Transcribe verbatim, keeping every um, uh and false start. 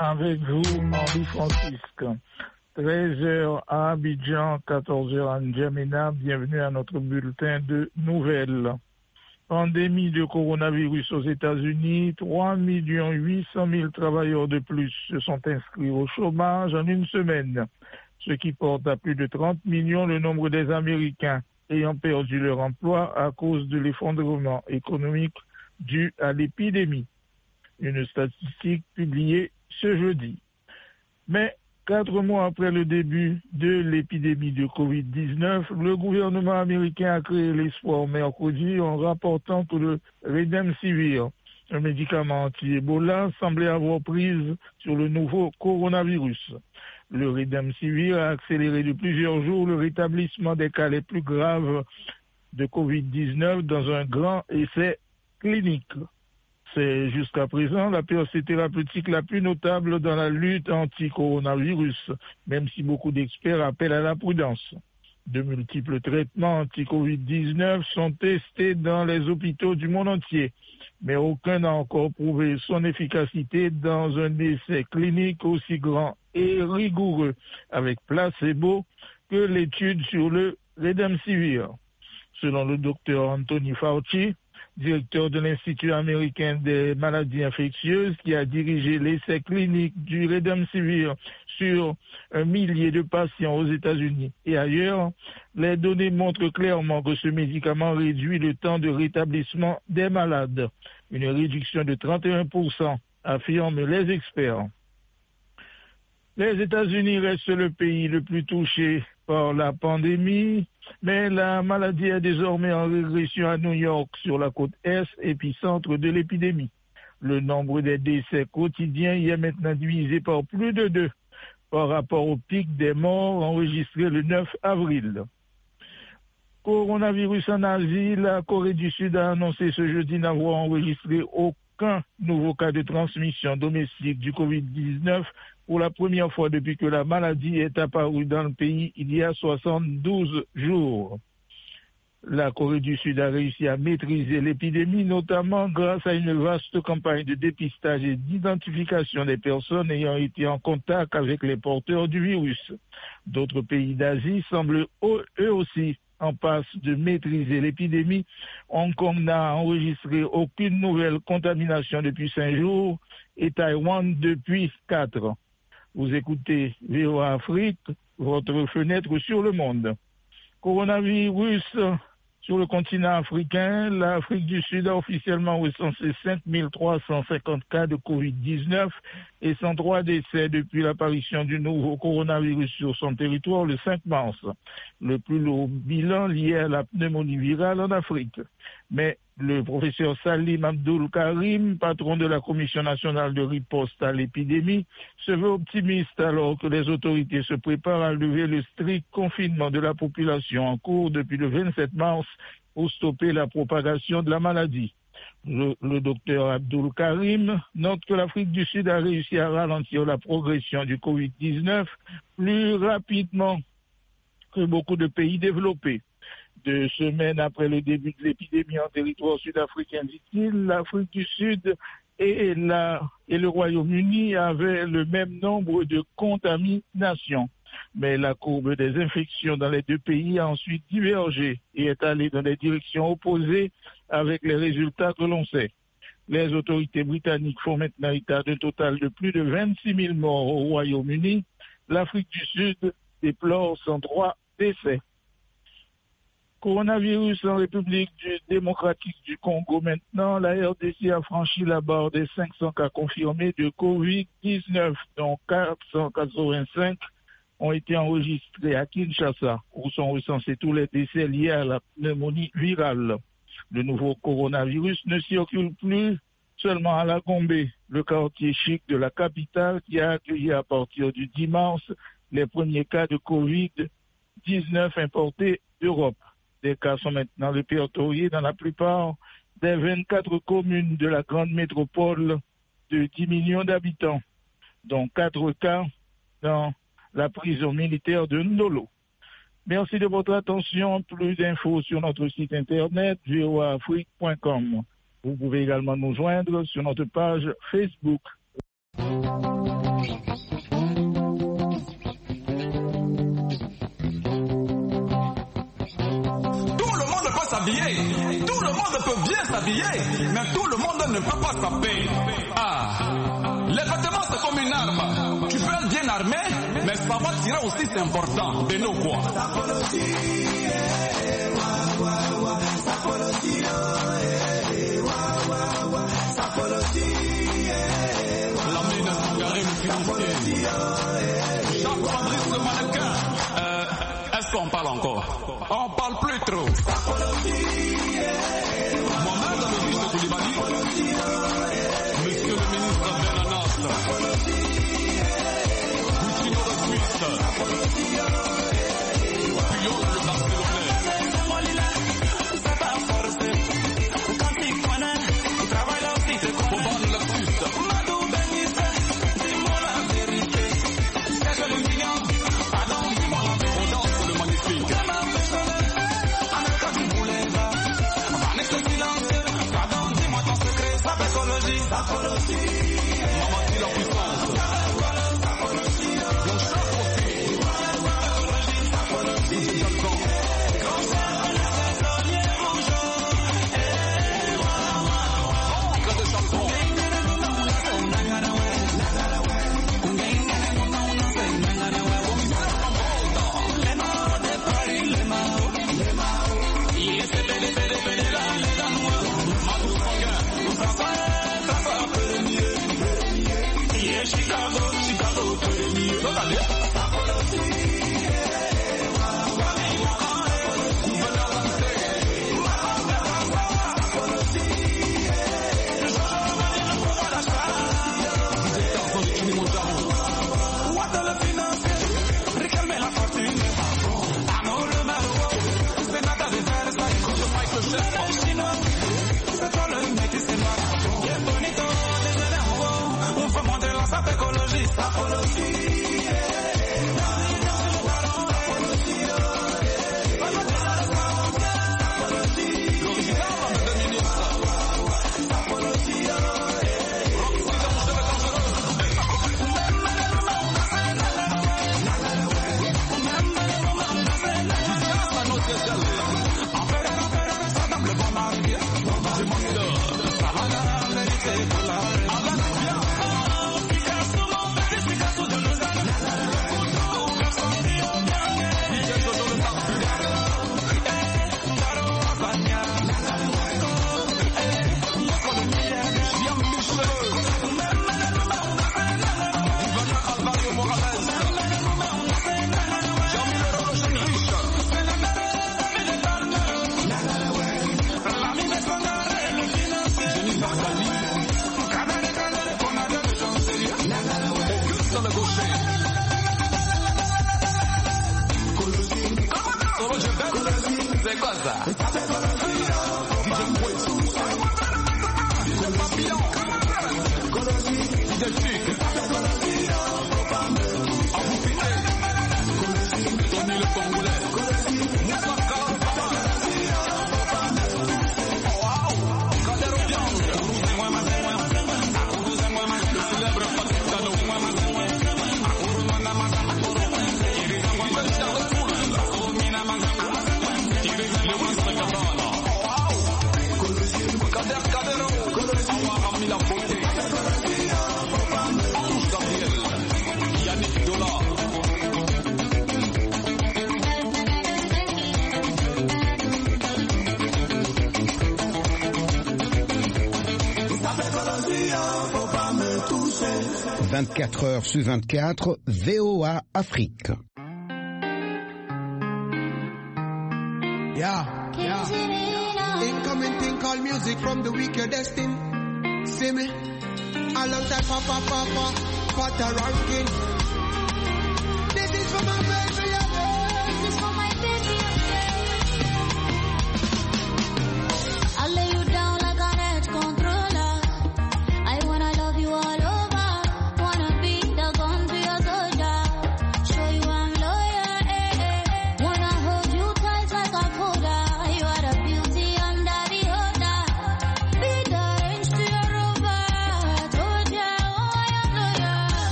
avec vous, Henri Francisque. treize heures à Abidjan, quatorze heures à N'Djamena. Bienvenue à notre bulletin de nouvelles. Pandémie de coronavirus aux États-Unis, trois millions huit cent mille travailleurs de plus se sont inscrits au chômage en une semaine, ce qui porte à plus de trente millions le nombre des Américains ayant perdu leur emploi à cause de l'effondrement économique dû à l'épidémie. Une statistique publiée ce jeudi. Mais quatre mois après le début de l'épidémie de covid dix-neuf, le gouvernement américain a créé l'espoir mercredi en rapportant que le Remdesivir, un médicament anti-Ebola, semblait avoir prise sur le nouveau coronavirus. Le Remdesivir a accéléré de plusieurs jours le rétablissement des cas les plus graves de covid dix-neuf dans un grand essai clinique. C'est jusqu'à présent la percée thérapeutique la plus notable dans la lutte anti-coronavirus, même si beaucoup d'experts appellent à la prudence. De multiples traitements anti-covid dix-neuf sont testés dans les hôpitaux du monde entier, mais aucun n'a encore prouvé son efficacité dans un essai clinique aussi grand et rigoureux avec placebo que l'étude sur le Remdesivir. Selon le docteur Anthony Fauci, directeur de l'Institut américain des maladies infectieuses, qui a dirigé l'essai clinique du Remdesivir sur un millier de patients aux États-Unis et ailleurs, les données montrent clairement que ce médicament réduit le temps de rétablissement des malades. Une réduction de trente et un pour cent, affirment les experts. Les États-Unis restent le pays le plus touché par la pandémie, mais la maladie est désormais en régression à New York, sur la côte est, épicentre de l'épidémie. Le nombre des décès quotidiens y est maintenant divisé par plus de deux par rapport au pic des morts enregistré le neuf avril. Coronavirus en Asie, la Corée du Sud a annoncé ce jeudi n'avoir enregistré aucun nouveau cas de transmission domestique du covid dix-neuf pour la première fois depuis que la maladie est apparue dans le pays il y a soixante-douze jours. La Corée du Sud a réussi à maîtriser l'épidémie, notamment grâce à une vaste campagne de dépistage et d'identification des personnes ayant été en contact avec les porteurs du virus. D'autres pays d'Asie semblent eux aussi en passe de maîtriser l'épidémie. Hong Kong n'a enregistré aucune nouvelle contamination depuis cinq jours et Taïwan depuis quatre. Vous écoutez V O A Afrique, votre fenêtre sur le monde. Coronavirus sur le continent africain, l'Afrique du Sud a officiellement recensé cinq mille trois cent cinquante cas de covid dix-neuf et cent trois décès depuis l'apparition du nouveau coronavirus sur son territoire le cinq mars. Le plus lourd bilan lié à la pneumonie virale en Afrique. Mais le professeur Salim Abdul Karim, patron de la Commission nationale de riposte à l'épidémie, se veut optimiste alors que les autorités se préparent à lever le strict confinement de la population en cours depuis le vingt-sept mars pour stopper la propagation de la maladie. Le, le docteur Abdul Karim note que l'Afrique du Sud a réussi à ralentir la progression du covid dix-neuf plus rapidement que beaucoup de pays développés. Deux semaines après le début de l'épidémie en territoire sud-africain, dit-il, l'Afrique du Sud et, la, et le Royaume-Uni avaient le même nombre de contaminations. Mais la courbe des infections dans les deux pays a ensuite divergé et est allée dans des directions opposées avec les résultats que l'on sait. Les autorités britanniques font maintenant état d'un total de plus de vingt-six mille morts au Royaume-Uni. L'Afrique du Sud déplore cent trois décès. Coronavirus en République démocratique du Congo maintenant, la R D C a franchi la barre des cinq cents cas confirmés de covid dix-neuf, dont quatre cent quatre-vingt-cinq ont été enregistrés à Kinshasa, où sont recensés tous les décès liés à la pneumonie virale. Le nouveau coronavirus ne circule plus seulement à la Gombe, le quartier chic de la capitale qui a accueilli à partir du dix mars les premiers cas de covid dix-neuf importés d'Europe. Des cas sont maintenant répertoriés dans la plupart des vingt-quatre communes de la grande métropole de dix millions d'habitants, dont quatre cas dans la prison militaire de Ndolo. Merci de votre attention. Plus d'infos sur notre site internet v o a afrique point com. Vous pouvez également nous joindre sur notre page Facebook. s'habiller. Tout le monde peut bien s'habiller, mais tout le monde ne peut pas s'habiller. Ah, les vêtements c'est comme une arme. Tu peux être bien armé, mais ça va tirer aussi, c'est important. De nous quoi. La mine Sangaré financier. Jacques Fabrice le mannequin. Euh, est-ce qu'on parle encore? On parle plus trop. Mohamed le vice Koulibaly. Monsieur le ministre Benanas. Coutinho le Suisse. Puyol le Barcelonais. Boban le Suisse. Audace le magnifique. Mamadi la puissance. Mon chef aussi. Nous également. Oncle de Champon. Chicago, Chicago, C'est quoi ça? D J Poisson, D J Papillon, D J Chic, Abou Fité, Tony le Congolais, Moussa Kalamba, wow, Kader Obiang, le célèbre Pakistano, vingt-quatre heures sur vingt-quatre, V O A Afrique. Yeah, yeah. Incoming thing called music from the wicked destined. See me? Alongside Papa Papa, Pata Ranking. This is for my baby.